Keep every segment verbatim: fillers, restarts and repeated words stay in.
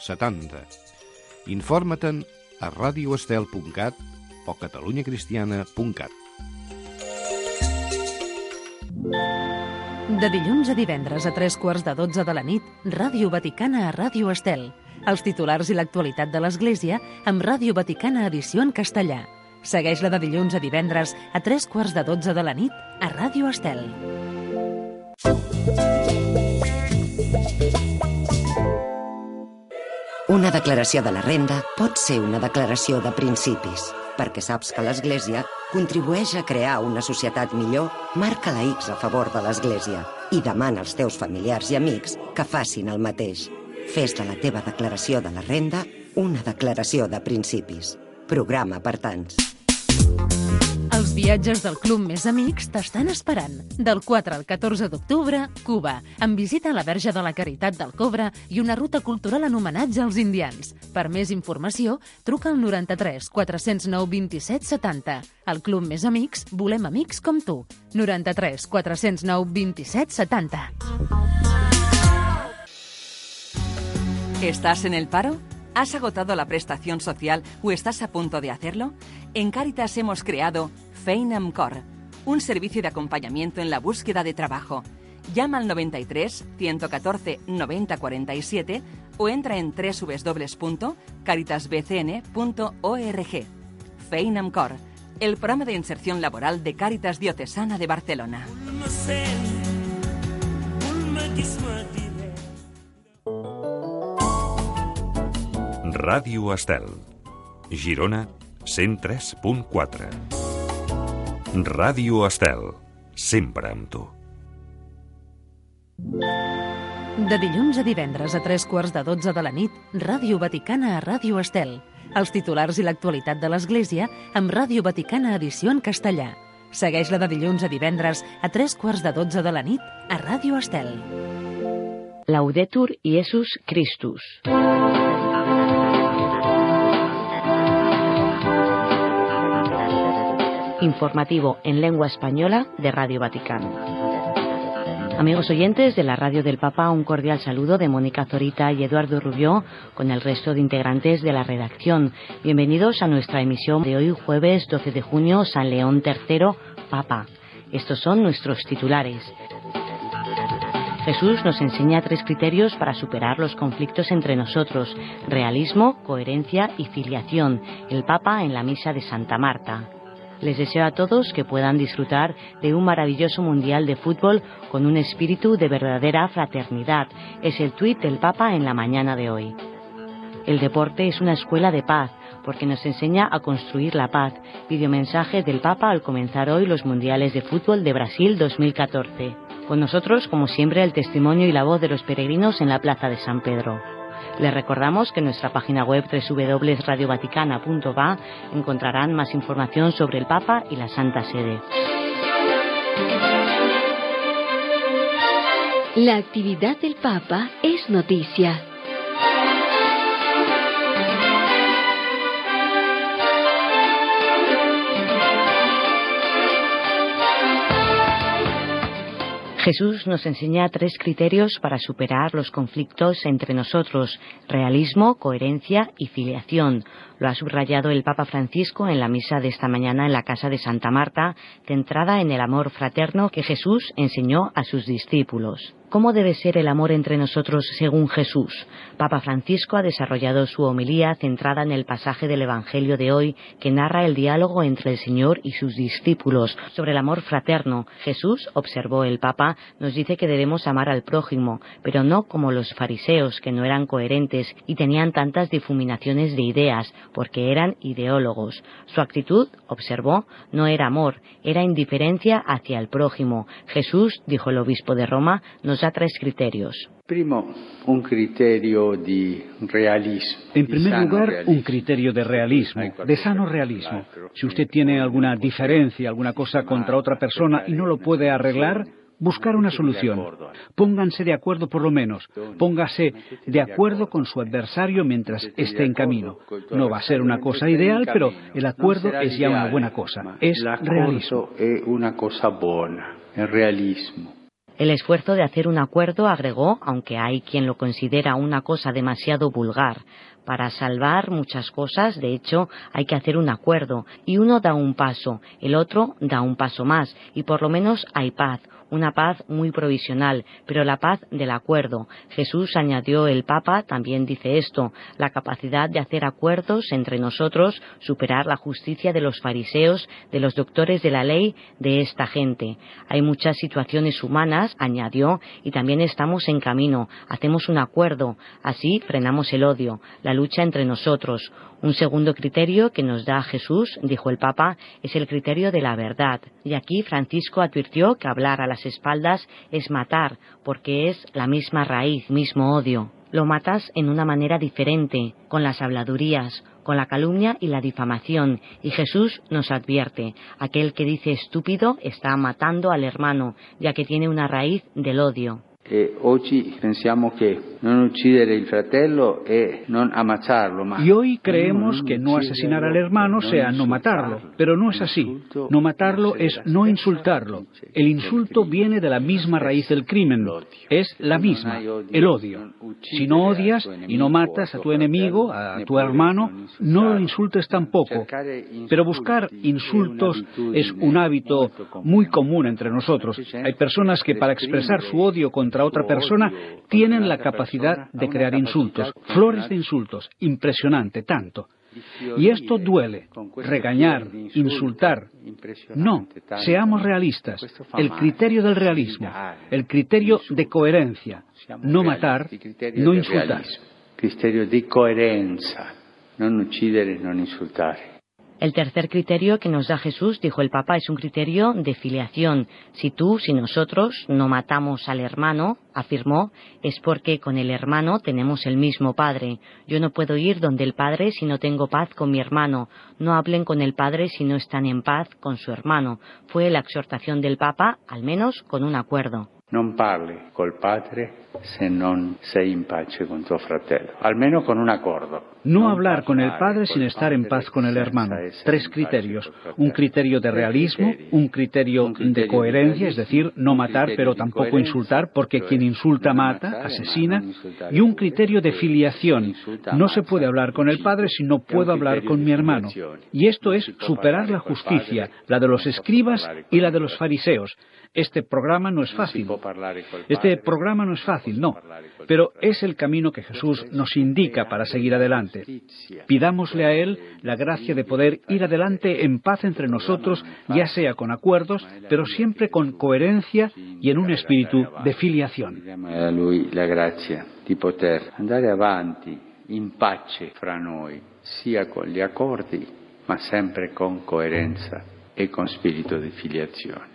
setanta. Informa-te'n a radioestel punt cat o catalunyacristiana punt cat. De dilluns a divendres a tres quarts de dotze de la nit, Ràdio Vaticana a Ràdio Estel. Els titulars i l'actualitat de l'Església amb Ràdio Vaticana edició en castellà. Segueix-la de dilluns a divendres a tres quarts de dotze de la nit a Ràdio Estel. Una declaració de la renda pot ser una declaració de principis. Perquè saps que l'Església contribueix a crear una societat millor, marca la X a favor de l'Església i demana als teus familiars i amics que facin el mateix. Fes de la teva declaració de la renda una declaració de principis. Programa per tants. Els viatges del Club Més Amics t'estan esperant. Del quatre al catorze d'octubre, Cuba, amb visita a la Verge de la Caritat del Cobre i una ruta cultural en homenatge als indians. Per més informació, truca al noranta-tres quatre zero nou vint-i-set setanta. Al Club Més Amics volem amics com tu. noranta-tres quatre zero nou vint-i-set setanta. ¿Estás en el paro? ¿Has agotado la prestación social o estás a punto de hacerlo? En Cáritas hemos creado Feina amb Cor, un servicio de acompañamiento en la búsqueda de trabajo. Llama al noventa y tres, ciento catorce, noventa cuarenta y siete o entra en doble u doble u doble u punto caritas b c n punto org. Feina amb Cor, el programa de inserción laboral de Cáritas Diocesana de Barcelona. Ràdio Estel, Girona, cent tres punt quatre. Ràdio Estel, sempre amb tu. De dilluns a divendres a tres quarts de dotze de la nit, Ràdio Vaticana a Ràdio Estel. Els titulars i l'actualitat de l'Església amb Ràdio Vaticana edició en castellà. Segueix-la de dilluns a divendres a tres quarts de dotze de la nit a Ràdio Estel. Laudetur Iesus Christus. Informativo en lengua española de Radio Vaticano. Amigos oyentes de la Radio del Papa, un cordial saludo de Mónica Zorita y Eduardo Rubió con el resto de integrantes de la redacción. Bienvenidos a nuestra emisión de hoy, jueves doce de junio, San León tercero, Papa. Estos son nuestros titulares. Jesús nos enseña tres criterios para superar los conflictos entre nosotros: realismo, coherencia y filiación. El Papa en la misa de Santa Marta. Les deseo a todos que puedan disfrutar de un maravilloso mundial de fútbol con un espíritu de verdadera fraternidad. Es el tuit del Papa en la mañana de hoy. El deporte es una escuela de paz, porque nos enseña a construir la paz. Videomensaje del Papa al comenzar hoy los mundiales de fútbol de Brasil dos mil catorce. Con nosotros, como siempre, el testimonio y la voz de los peregrinos en la Plaza de San Pedro. Les recordamos que en nuestra página web doble u doble u doble u punto radio vaticana punto va encontrarán más información sobre el Papa y la Santa Sede. La actividad del Papa es noticia. Jesús nos enseña tres criterios para superar los conflictos entre nosotros: realismo, coherencia y filiación. Lo ha subrayado el Papa Francisco en la misa de esta mañana en la casa de Santa Marta, centrada en el amor fraterno que Jesús enseñó a sus discípulos. ¿Cómo debe ser el amor entre nosotros según Jesús? Papa Francisco ha desarrollado su homilía centrada en el pasaje del Evangelio de hoy que narra el diálogo entre el Señor y sus discípulos sobre el amor fraterno. Jesús, observó el Papa, nos dice que debemos amar al prójimo, pero no como los fariseos, que no eran coherentes y tenían tantas difuminaciones de ideas, porque eran ideólogos. Su actitud, observó, no era amor, era indiferencia hacia el prójimo. Jesús, dijo el obispo de Roma, nos da tres criterios. Primo, un criterio de realismo. En primer lugar, un criterio de realismo, de sano realismo. Si usted tiene alguna diferencia, alguna cosa contra otra persona y no lo puede arreglar, buscar una solución. Pónganse de acuerdo por lo menos. Póngase de acuerdo con su adversario mientras esté en camino. No va a ser una cosa ideal, pero el acuerdo es ya una buena cosa. Es realismo. Es una cosa buena, es realismo. El esfuerzo de hacer un acuerdo, agregó, aunque hay quien lo considera una cosa demasiado vulgar. Para salvar muchas cosas, de hecho, hay que hacer un acuerdo, y uno da un paso, el otro da un paso más, y por lo menos hay paz. Una paz muy provisional, pero la paz del acuerdo. Jesús, añadió el Papa, también dice esto, la capacidad de hacer acuerdos entre nosotros, superar la justicia de los fariseos, de los doctores de la ley, de esta gente. Hay muchas situaciones humanas, añadió, y también estamos en camino, hacemos un acuerdo, así frenamos el odio, la lucha entre nosotros. Un segundo criterio que nos da Jesús, dijo el Papa, es el criterio de la verdad. Y aquí Francisco advirtió que hablar a las espaldas es matar, porque es la misma raíz, mismo odio. Lo matas en una manera diferente, con las habladurías, con la calumnia y la difamación. Y Jesús nos advierte, aquel que dice estúpido está matando al hermano, ya que tiene una raíz del odio. E oggi pensiamo che non uccidere il fratello è non ammazzarlo, ma y hoy creemos que no asesinar al hermano sea no matarlo, pero no es así. No matarlo es no insultarlo. El insulto viene de la misma raíz del crimen, es la misma, el odio. Si no odias y no matas a tu enemigo, a tu hermano, no lo insultes tampoco. Pero buscar insultos es un hábito muy común entre nosotros. Hay personas que para expresar su odio contra contra otra persona tienen la capacidad de crear insultos, flores de insultos, impresionante, tanto. Y esto duele, regañar, insultar. No, seamos realistas. El criterio del realismo, el criterio de coherencia, no matar, no insultar. Criterio de coherencia, no uccidere, no insultar. El tercer criterio que nos da Jesús, dijo el Papa, es un criterio de filiación. Si tú, si nosotros no matamos al hermano, afirmó, es porque con el hermano tenemos el mismo Padre. Yo no puedo ir donde el Padre si no tengo paz con mi hermano. No hablen con el Padre si no están en paz con su hermano. Fue la exhortación del Papa, al menos con un acuerdo. Non parli col padre se non sei in pace con tuo fratello, almeno con un accordo. No hablar con el padre sin estar en paz con el hermano. Tres criterios. Un criterio de realismo, un criterio de coherencia, es decir, no matar pero tampoco insultar, porque quien insulta mata, asesina, y un criterio de filiación. No se puede hablar con el padre si no puedo hablar con mi hermano. Y esto es superar la justicia, la de los escribas y la de los fariseos. Este programa no es fácil. Este programa no es fácil, no. Pero es el camino que Jesús nos indica para seguir adelante. Pidámosle a Él la gracia de poder ir adelante en paz entre nosotros, ya sea con acuerdos, pero siempre con coherencia y en un espíritu de filiación. A Lui la gracia di poter andare avanti in pace fra noi, sia con gli accordi, ma sempre con coerenza e con spirito di filiazione.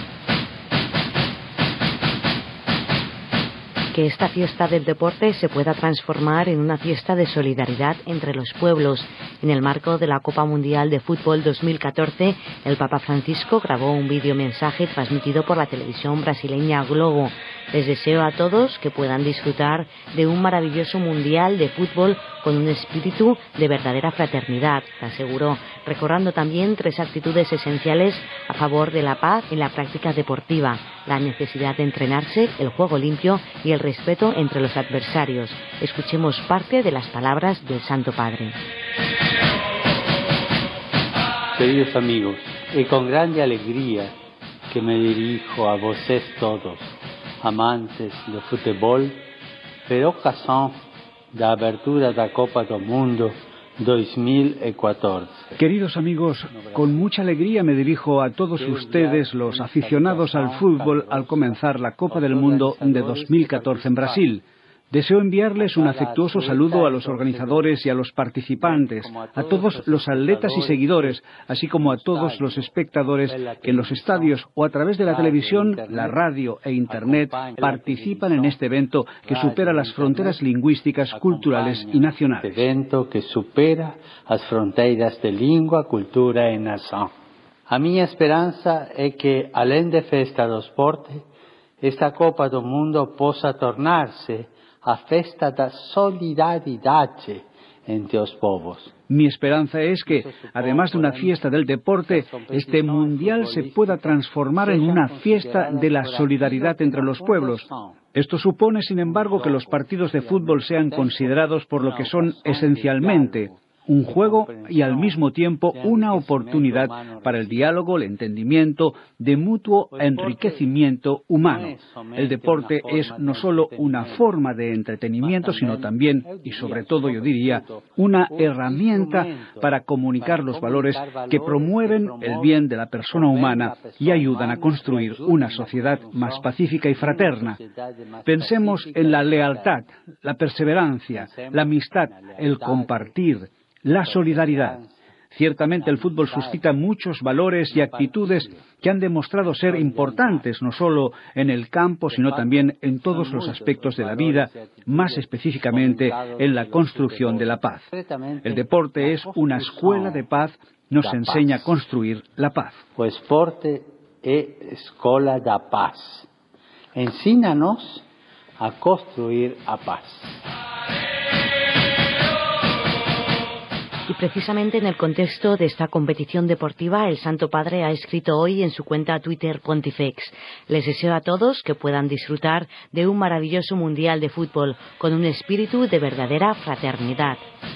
Que esta fiesta del deporte se pueda transformar en una fiesta de solidaridad entre los pueblos. En el marco de la Copa Mundial de Fútbol dos mil catorce, el Papa Francisco grabó un videomensaje transmitido por la televisión brasileña Globo. Les deseo a todos que puedan disfrutar de un maravilloso Mundial de Fútbol con un espíritu de verdadera fraternidad, aseguró, recordando también tres actitudes esenciales a favor de la paz en la práctica deportiva: la necesidad de entrenarse, el juego limpio y el respeto entre los adversarios. Escuchemos parte de las palabras del Santo Padre. Queridos amigos, es con grande alegría que me dirijo a vocês todos, amantes do futebol, per ocasión da abertura da Copa do Mundo dos mil catorce. Queridos amigos, con mucha alegría me dirijo a todos ustedes, los aficionados al fútbol, al comenzar la Copa del Mundo de dos mil catorce en Brasil. Deseo enviarles un afectuoso saludo a los organizadores y a los participantes, a todos los atletas y seguidores, así como a todos los espectadores que en los estadios o a través de la televisión, la radio e Internet participan en este evento que supera las fronteras lingüísticas, culturales y nacionales. Evento que supera as fronteiras de língua, cultura e nação. A minha esperança é que, além de festa do esporte, esta Copa do Mundo possa tornar-se a festa da solidariedade entre os povos. Mi esperanza es que, además de una fiesta del deporte, este mundial se pueda transformar en una fiesta de la solidaridad entre los pueblos. Esto supone, sin embargo, que los partidos de fútbol sean considerados por lo que son esencialmente: un juego y al mismo tiempo una oportunidad para el diálogo, el entendimiento, de mutuo enriquecimiento humano. El deporte es no solo una forma de entretenimiento, sino también, y sobre todo yo diría, una herramienta para comunicar los valores que promueven el bien de la persona humana y ayudan a construir una sociedad más pacífica y fraterna. Pensemos en la lealtad, la perseverancia, la amistad, el compartir, la solidaridad. Ciertamente el fútbol suscita muchos valores y actitudes que han demostrado ser importantes no solo en el campo, sino también en todos los aspectos de la vida, más específicamente en la construcción de la paz. El deporte es una escuela de paz, nos enseña a construir la paz. O esporte é escola da paz. Ensínanos a construir a paz. Y precisamente en el contexto de esta competición deportiva, el Santo Padre ha escrito hoy en su cuenta Twitter Pontifex: les deseo a todos que puedan disfrutar de un maravilloso mundial de fútbol con un espíritu de verdadera fraternidad.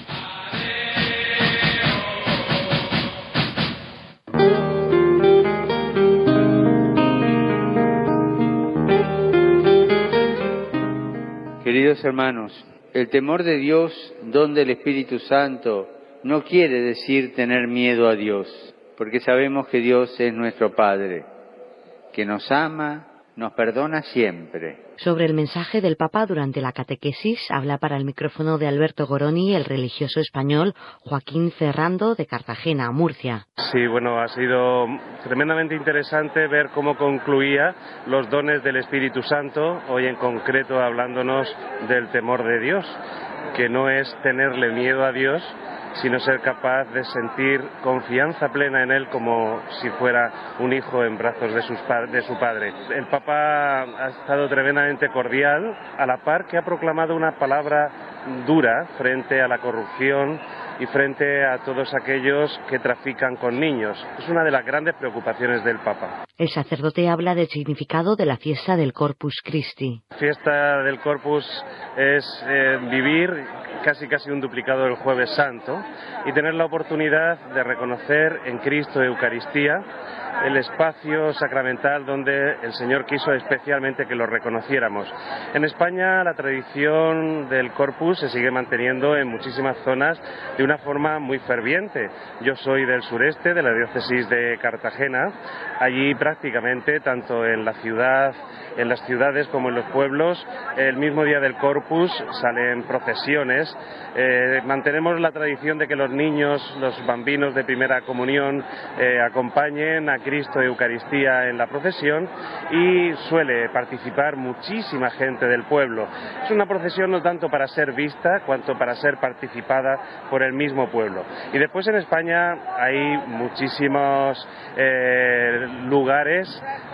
Queridos hermanos, el temor de Dios, don del Espíritu Santo, no quiere decir tener miedo a Dios, porque sabemos que Dios es nuestro Padre, que nos ama, nos perdona siempre. Sobre el mensaje del Papa durante la catequesis habla para el micrófono de Alberto Goroni el religioso español Joaquín Ferrando de Cartagena, Murcia. Sí, bueno, ha sido tremendamente interesante ver cómo concluía los dones del Espíritu Santo, hoy en concreto hablándonos del temor de Dios, que no es tenerle miedo a Dios, sino ser capaz de sentir confianza plena en Él como si fuera un hijo en brazos de, sus pa- de su padre. El Papa ha estado tremendamente cordial, a la par que ha proclamado una palabra dura frente a la corrupción y frente a todos aquellos que trafican con niños. Es una de las grandes preocupaciones del Papa. El sacerdote habla del significado de la fiesta del Corpus Christi. La fiesta del Corpus es eh, vivir casi casi un duplicado del Jueves Santo y tener la oportunidad de reconocer en Cristo Eucaristía el espacio sacramental donde el Señor quiso especialmente que lo reconociéramos. En España la tradición del Corpus se sigue manteniendo en muchísimas zonas de una forma muy ferviente. Yo soy del sureste, de la diócesis de Cartagena. Allí prácticamente, tanto en la ciudad, en las ciudades como en los pueblos, el mismo día del Corpus salen procesiones. Eh, mantenemos la tradición de que los niños, los bambinos de primera comunión, eh, acompañen a Cristo Eucaristía en la procesión y suele participar muchísima gente del pueblo. Es una procesión no tanto para ser vista cuanto para ser participada por el mismo pueblo. Y después en España hay muchísimos eh, lugares,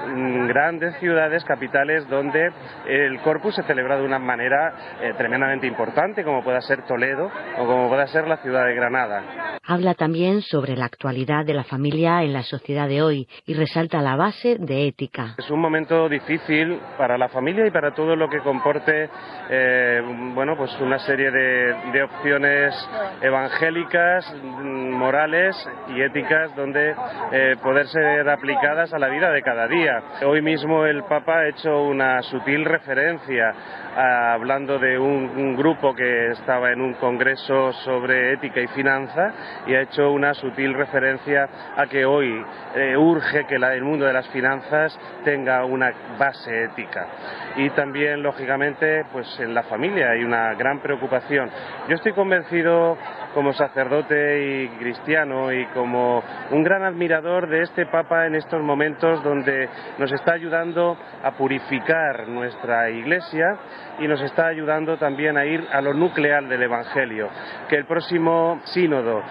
grandes ciudades, capitales, donde el Corpus se celebra de una manera eh, tremendamente importante, como pueda ser Toledo o como pueda ser la ciudad de Granada. Habla también sobre la actualidad de la familia en la sociedad de hoy y resalta la base de ética. Es un momento difícil para la familia y para todo lo que comporte eh, bueno, pues una serie de, de opciones evangélicas, morales y éticas donde eh, poder ser aplicadas a la vida de cada día. Hoy mismo el Papa ha hecho una sutil referencia a, hablando de un, un grupo que estaba en un congreso sobre ética y finanza, y ha hecho una sutil referencia a que hoy eh, urge que la, el mundo de las finanzas tenga una base ética. Y también, lógicamente, pues en la familia hay una gran preocupación. Yo estoy convencido, como sacerdote y cristiano y como un gran admirador de este Papa en estos momentos donde nos está ayudando a purificar nuestra Iglesia y nos está ayudando también a ir a lo nuclear del Evangelio, que el próximo sínodo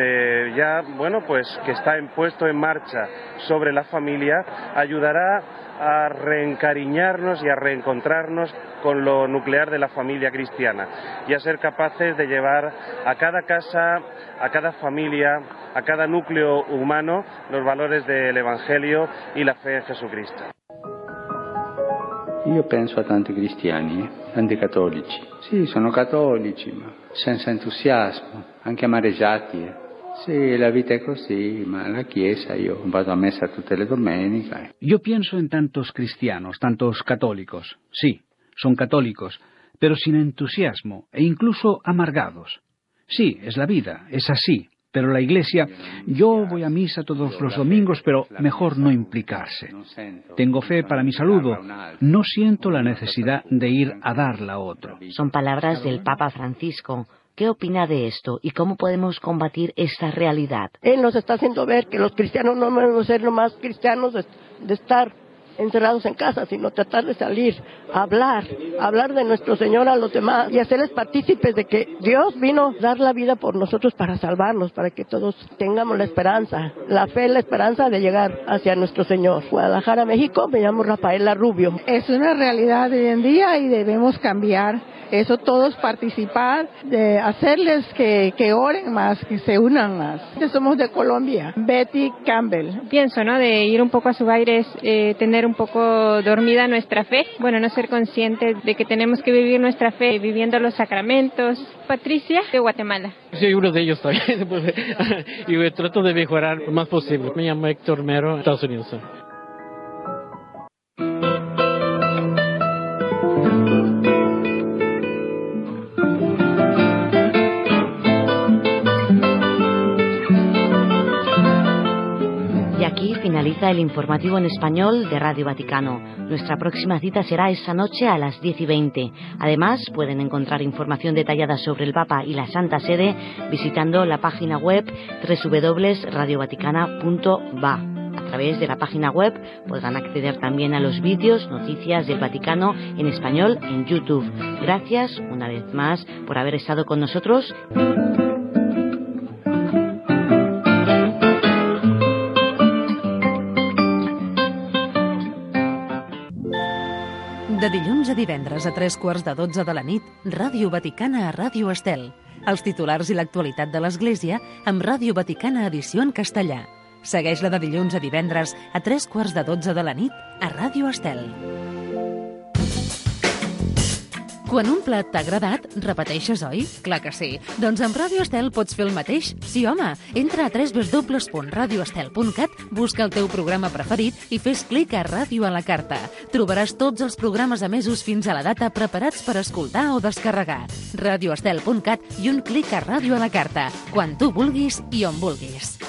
de ya, bueno, pues que está puesto en marcha sobre la familia ayudará a reencariñarnos y a reencontrarnos con lo nuclear de la familia cristiana y a ser capaces de llevar a cada casa, a cada familia, a cada núcleo humano los valores del Evangelio y la fe en Jesucristo. Io penso a tanti cristiani, eh? tanti cattolici. Sì, sono cattolici, ma senza entusiasmo, anche amareggiati. Eh? Sì, la vita è così, ma la Chiesa, io vado a messa tutte le domeniche. Yo pienso en tantos cristianos, tantos católicos. Sí, son católicos, pero sin entusiasmo e incluso amargados. Sí, es la vida, es así. Pero la Iglesia, yo voy a misa todos los domingos, pero mejor no implicarse. Tengo fe para mi saludo, no siento la necesidad de ir a darla a otro. Son palabras del Papa Francisco. ¿Qué opina de esto y cómo podemos combatir esta realidad? Él nos está haciendo ver que los cristianos no debemos ser nomás cristianos de, de estar encerrados en casa, sino tratar de salir, hablar, hablar de nuestro Señor a los demás y hacerles partícipes de que Dios vino a dar la vida por nosotros para salvarnos, para que todos tengamos la esperanza, la fe, la esperanza de llegar hacia nuestro Señor. Guadalajara, México, me llamo Rafaela Rubio. Es una realidad de hoy en día y debemos cambiar eso, todos participar, de hacerles que, que oren más, que se unan más. Somos de Colombia. Betty Campbell. Pienso, ¿no?, de ir un poco a su aires, eh, tener un poco dormida nuestra fe, bueno, no ser conscientes de que tenemos que vivir nuestra fe viviendo los sacramentos. Patricia, de Guatemala. Soy uno de ellos también, y trato de mejorar lo más posible. Me llamo Héctor Mero, Estados Unidos. Y aquí finaliza el informativo en español de Radio Vaticano. Nuestra próxima cita será esta noche a las diez y veinte. Además, pueden encontrar información detallada sobre el Papa y la Santa Sede visitando la página web doble u doble u doble u punto radio vaticana punto va. A través de la página web podrán acceder también a los vídeos, noticias del Vaticano en español en YouTube. Gracias una vez más por haber estado con nosotros. De dilluns a divendres a tres quarts de dotze de la nit, Ràdio Vaticana a Ràdio Estel. Els titulars i l'actualitat de l'Església amb Ràdio Vaticana edició en castellà. Segueix-la de dilluns a divendres a tres quarts de dotze de la nit a Ràdio Estel. Quan un plat t'ha agradat, repeteixes, oi? Clar que sí. Doncs amb Ràdio Estel pots fer el mateix. Sí, home. Entra a doble u doble u doble u punt radio estel punt cat, busca el teu programa preferit i fes clic a Ràdio a la carta. Trobaràs tots els programes emesos fins a la data preparats per escoltar o descarregar. radio estel punt cat i un clic a Ràdio a la carta. Quan tu vulguis i on vulguis.